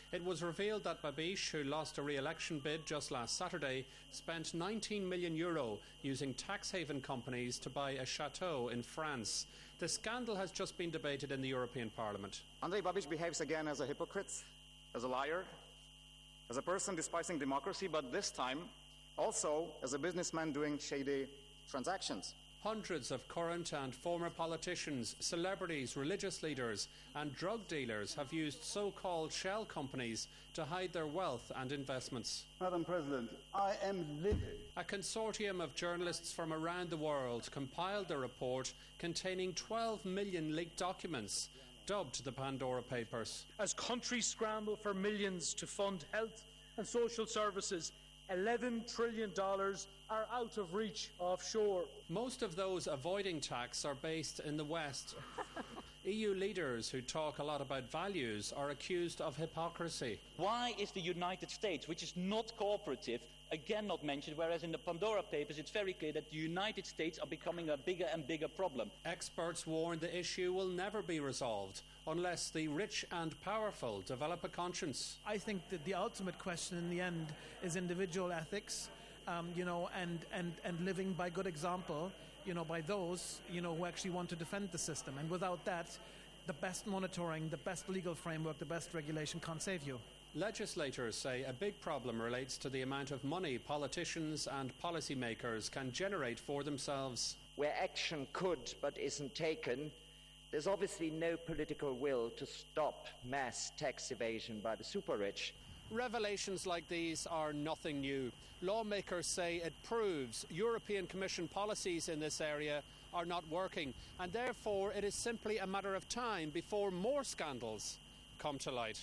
It was revealed that Babiš, who lost a re-election bid just last Saturday, spent nineteen million euro using tax haven companies to buy a chateau in France. The scandal has just been debated in the European Parliament. Andrej Babiš behaves again as a hypocrite, as a liar, as a person despising democracy, but this time also as a businessman doing shady transactions. Hundreds of current and former politicians, celebrities, religious leaders and drug dealers have used so-called shell companies to hide their wealth and investments. Madam President, I am livid. A consortium of journalists from around the world compiled the report containing twelve million leaked documents, dubbed the Pandora Papers. As countries scramble for millions to fund health and social services, eleven trillion dollars are out of reach offshore. Most of those avoiding tax are based in the West. E U leaders who talk a lot about values are accused of hypocrisy. Why is the United States, which is not cooperative, again not mentioned, whereas in the Pandora Papers it's very clear that the United States are becoming a bigger and bigger problem? Experts warn the issue will never be resolved unless the rich and powerful develop a conscience. I think that the ultimate question in the end is individual ethics, um, you know, and, and, and living by good example, you know, by those, you know, who actually want to defend the system. And without that, the best monitoring, the best legal framework, the best regulation can't save you. Legislators say a big problem relates to the amount of money politicians and policymakers can generate for themselves. Where action could but isn't taken, there's obviously no political will to stop mass tax evasion by the super-rich. Revelations like these are nothing new. Lawmakers say it proves European Commission policies in this area are not working, and therefore it is simply a matter of time before more scandals come to light.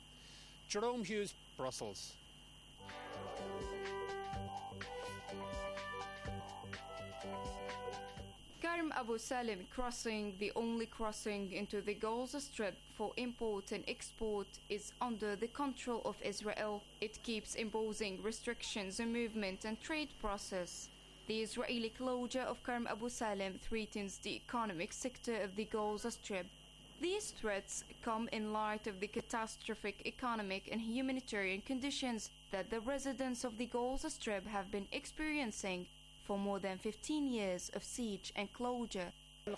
Jerome Hughes, Brussels. Karm Abu Salim crossing, the only crossing into the Gaza Strip for import and export, is under the control of Israel. It keeps imposing restrictions on movement and trade process. The Israeli closure of Karm Abu Salim threatens the economic sector of the Gaza Strip. These threats come in light of the catastrophic economic and humanitarian conditions that the residents of the Gaza Strip have been experiencing for more than fifteen years of siege and closure.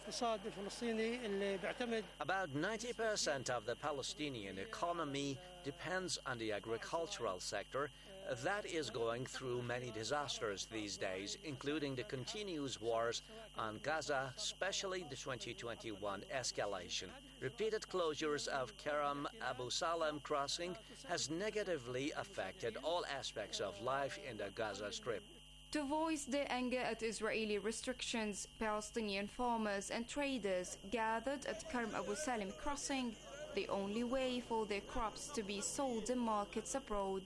About ninety percent of the Palestinian economy depends on the agricultural sector. That is going through many disasters these days, including the continuous wars on Gaza, especially the twenty twenty-one escalation. Repeated closures of Karm Abu Salim crossing has negatively affected all aspects of life in the Gaza Strip. To voice their anger at Israeli restrictions, Palestinian farmers and traders gathered at Karm Abu Salim crossing, the only way for their crops to be sold in markets abroad.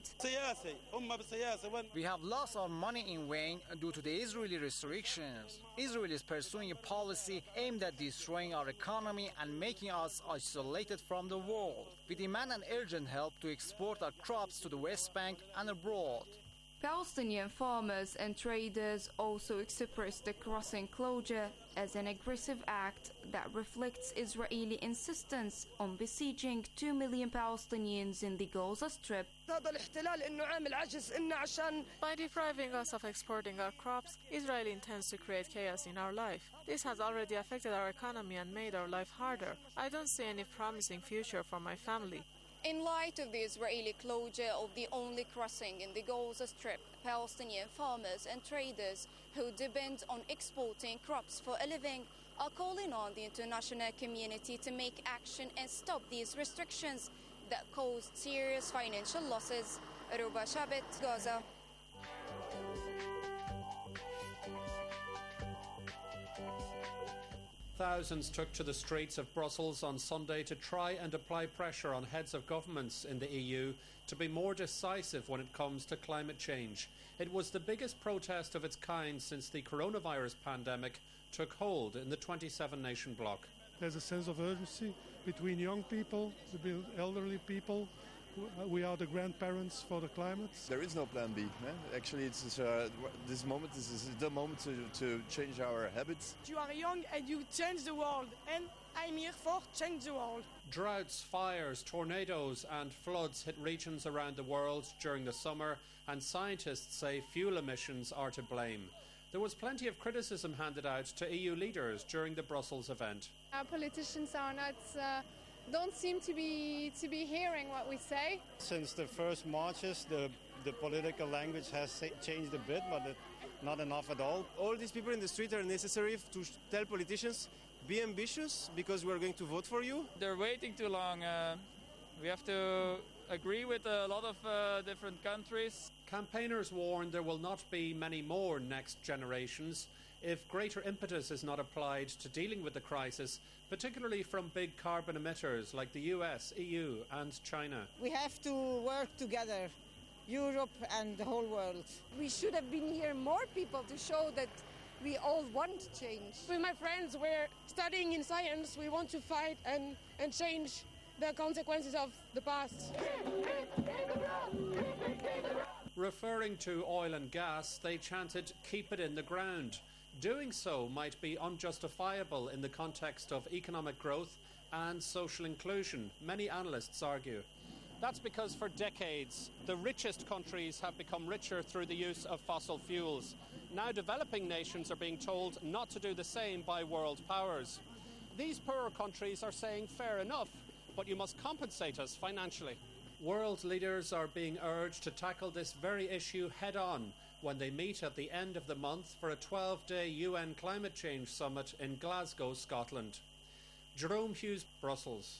We have lost our money in vain due to the Israeli restrictions. Israel is pursuing a policy aimed at destroying our economy and making us isolated from the world. We demand an urgent help to export our crops to the West Bank and abroad. Palestinian farmers and traders also expressed the crossing closure as an aggressive act that reflects Israeli insistence on besieging two million Palestinians in the Gaza Strip. By depriving us of exporting our crops, Israel intends to create chaos in our life. This has already affected our economy and made our life harder. I don't see any promising future for my family. In light of the Israeli closure of the only crossing in the Gaza Strip, Palestinian farmers and traders who depend on exporting crops for a living are calling on the international community to make action and stop these restrictions that caused serious financial losses. Aruba Shabit, Gaza. Thousands took to the streets of Brussels on Sunday to try and apply pressure on heads of governments in the E U to be more decisive when it comes to climate change. It was the biggest protest of its kind since the coronavirus pandemic took hold in the twenty-seven nation bloc. There's a sense of urgency between young people, the elderly people, We are the grandparents for the climate. There is no plan B. Eh? Actually, it's uh, this moment this is the moment to, to change our habits. You are young and you change the world, and I'm here for change the world. Droughts, fires, tornadoes and floods hit regions around the world during the summer, and scientists say fuel emissions are to blame. There was plenty of criticism handed out to E U leaders during the Brussels event. Our politicians are not... Uh, don't seem to be to be hearing what we say. Since the first marches, the, the political language has changed a bit, but it, not enough at all. All these people in the street are necessary to tell politicians, be ambitious, because we are going to vote for you. They're waiting too long. Uh, we have to agree with a lot of uh, different countries. Campaigners warn there will not be many more next generations if greater impetus is not applied to dealing with the crisis, particularly from big carbon emitters like the U S, E U and China. We have to work together, Europe and the whole world. We should have been here more people to show that we all want change. With my friends, we're studying in science. We want to fight and, and change the consequences of the past. Referring to oil and gas, they chanted, "Keep it in the ground." Doing so might be unjustifiable in the context of economic growth and social inclusion, many analysts argue. That's because for decades, the richest countries have become richer through the use of fossil fuels. Now developing nations are being told not to do the same by world powers. These poorer countries are saying, fair enough, but you must compensate us financially. World leaders are being urged to tackle this very issue head-on when they meet at the end of the month for a twelve-day U N climate change summit in Glasgow, Scotland. Jerome Hughes, Brussels.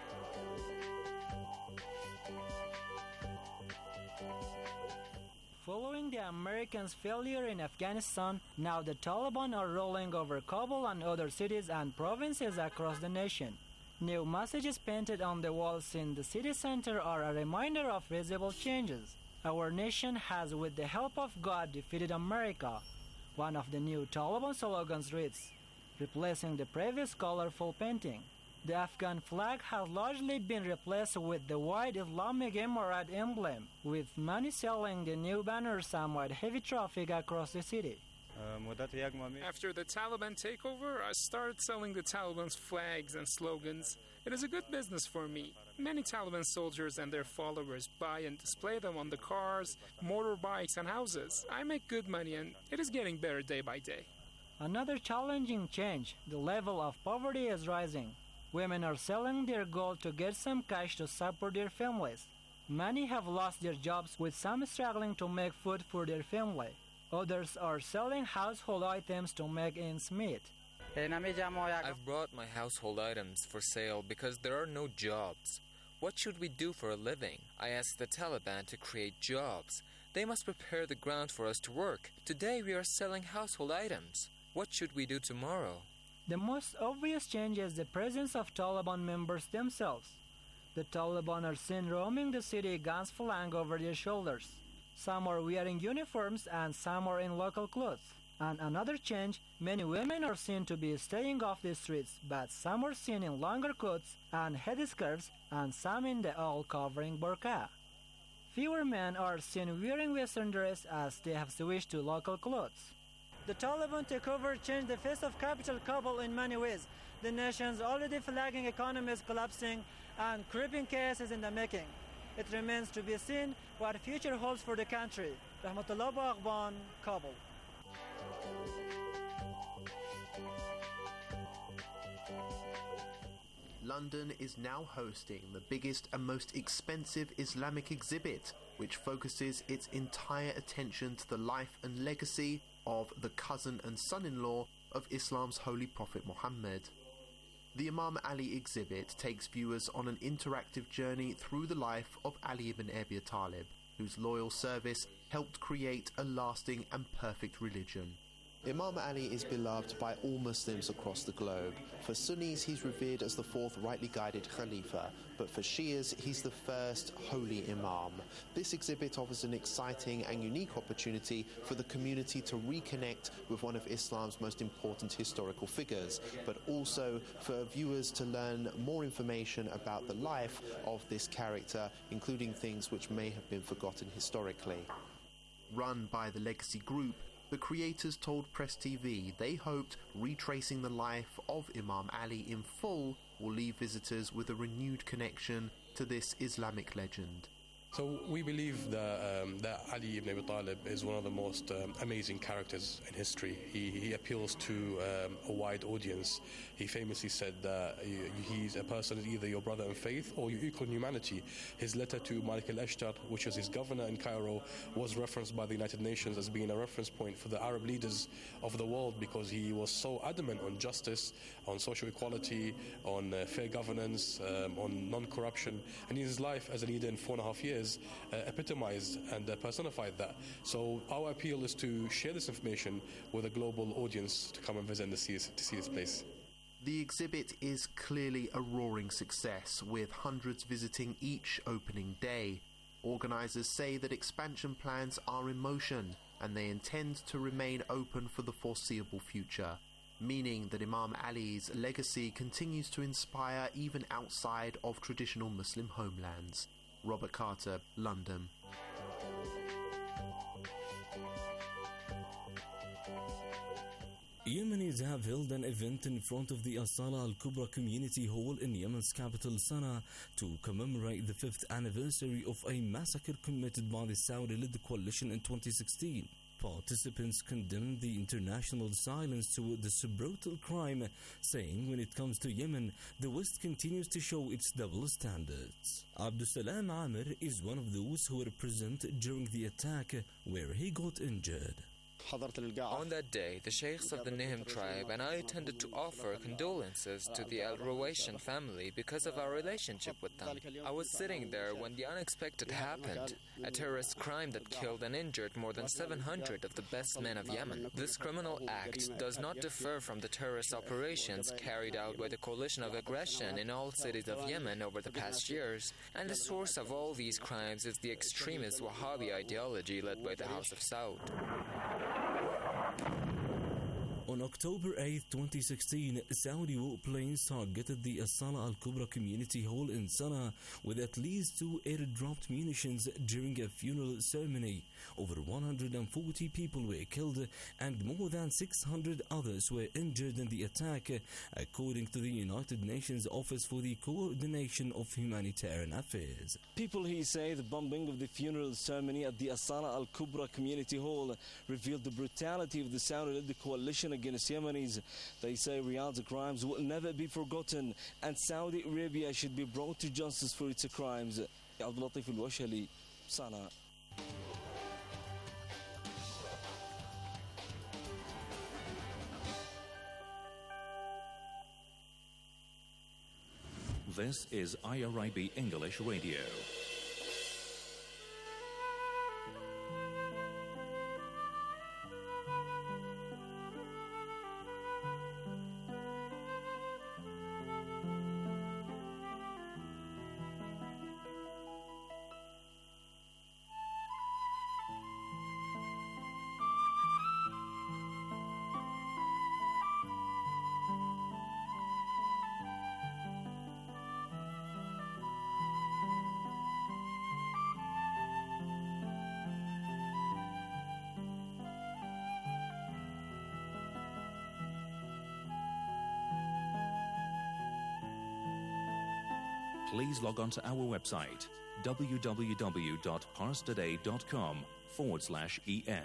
Following the Americans' failure in Afghanistan, now the Taliban are rolling over Kabul and other cities and provinces across the nation. New messages painted on the walls in the city center are a reminder of visible changes. Our nation has, with the help of God, defeated America. One of the new Taliban slogans reads, replacing the previous colorful painting. The Afghan flag has largely been replaced with the white Islamic Emirate emblem, with many selling the new banners amid heavy traffic across the city. After the Taliban takeover, I started selling the Taliban's flags and slogans. It is a good business for me. Many Taliban soldiers and their followers buy and display them on the cars, motorbikes, and houses. I make good money, and it is getting better day by day. Another challenging change, the level of poverty is rising. Women are selling their gold to get some cash to support their families. Many have lost their jobs, with some struggling to make food for their family. Others are selling household items to make ends meet. I've brought my household items for sale because there are no jobs. What should we do for a living? I asked the Taliban to create jobs. They must prepare the ground for us to work. Today we are selling household items. What should we do tomorrow? The most obvious change is the presence of Taliban members themselves. The Taliban are seen roaming the city, guns flying over their shoulders. Some are wearing uniforms and some are in local clothes. And another change, many women are seen to be staying off the streets, but some are seen in longer coats and headscarves and some in the all-covering burqa. Fewer men are seen wearing Western dress as they have switched to local clothes. The Taliban takeover changed the face of capital Kabul in many ways. The nation's already flagging economy is collapsing and creeping chaos is in the making. It remains to be seen what future holds for the country. Rahmatullah Baghban, Kabul. London is now hosting the biggest and most expensive Islamic exhibit, which focuses its entire attention to the life and legacy of the cousin and son-in-law of Islam's Holy Prophet Muhammad. The Imam Ali exhibit takes viewers on an interactive journey through the life of Ali ibn Abi Talib, whose loyal service helped create a lasting and perfect religion. Imam Ali is beloved by all Muslims across the globe. For Sunnis, he's revered as the fourth rightly guided Khalifa, but for Shias, he's the first holy Imam. This exhibit offers an exciting and unique opportunity for the community to reconnect with one of Islam's most important historical figures, but also for viewers to learn more information about the life of this character, including things which may have been forgotten historically. Run by the Legacy Group, the creators told Press T V they hoped retracing the life of Imam Ali in full will leave visitors with a renewed connection to this Islamic legend. So we believe that, um, that Ali ibn Abi Talib is one of the most um, amazing characters in history. He, he appeals to um, a wide audience. He famously said that he's a person is either your brother in faith or your equal in humanity. His letter to Malik al-Ashtar, which was his governor in Cairo, was referenced by the United Nations as being a reference point for the Arab leaders of the world, because he was so adamant on justice, on social equality, on uh, fair governance, um, on non-corruption. And in his life as a leader in four and a half years, Uh, epitomized and uh, personified that. So our appeal is to share this information with a global audience to come and visit and to see, to see this place. The exhibit is clearly a roaring success, with hundreds visiting each opening day. Organisers say that expansion plans are in motion and they intend to remain open for the foreseeable future, meaning that Imam Ali's legacy continues to inspire even outside of traditional Muslim homelands. Robert Carter, London. Yemenis have held an event in front of the As-Sala Al-Kubra Community Hall in Yemen's capital Sana'a to commemorate the fifth anniversary of a massacre committed by the Saudi-led coalition in twenty sixteen. Participants condemned the international silence toward this brutal crime, saying when it comes to Yemen, the West continues to show its double standards. Abdussalam Amir is one of those who were present during the attack, where he got injured. On that day, the sheikhs of the Nihm tribe and I intended to offer condolences to the Al-Ruwayshan family because of our relationship with them. I was sitting there when the unexpected happened, a terrorist crime that killed and injured more than seven hundred of the best men of Yemen. This criminal act does not differ from the terrorist operations carried out by the coalition of aggression in all cities of Yemen over the past years, and the source of all these crimes is the extremist Wahhabi ideology led by the House of Saud. On October eighth, twenty sixteen, Saudi warplanes targeted the As-Sala Al-Kubra Community Hall in Sana'a with at least two airdropped munitions during a funeral ceremony. Over one hundred forty people were killed and more than six hundred others were injured in the attack, according to the United Nations Office for the Coordination of Humanitarian Affairs. People here say the bombing of the funeral ceremony at the As-Sala Al-Kubra Community Hall revealed the brutality of the Saudi-led coalition against Yemenis. They say Riyadh's crimes will never be forgotten and Saudi Arabia should be brought to justice for its crimes. Abdul Latif Al-Washali, Sana'a. This is I R I B English Radio. Please log on to our website, www.parstoday.com forward slash EN.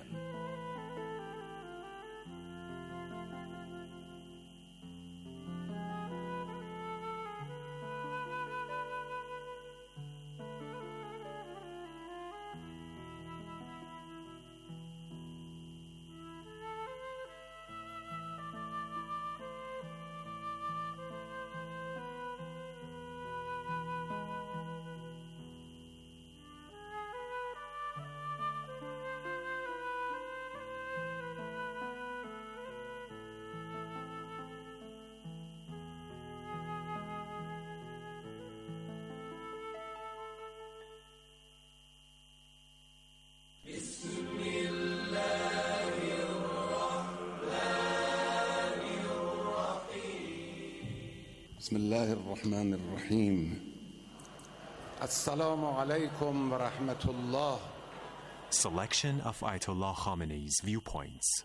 بسم الله الرحمن الرحيم السلام عليكم ورحمة الله. Selection of Ayatollah Khamenei's viewpoints.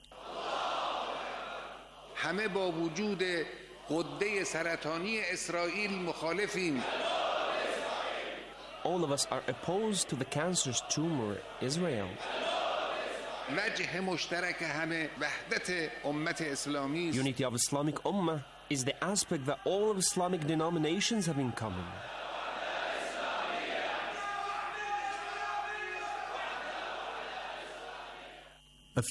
همه با وجود غده سرطانی اسرائیل مخالفیم. All of us are opposed to the cancerous tumor Israel. وجه مشترک همه وحدت امت اسلامی. Unity of Islamic Ummah is the aspect that all of Islamic denominations have in common.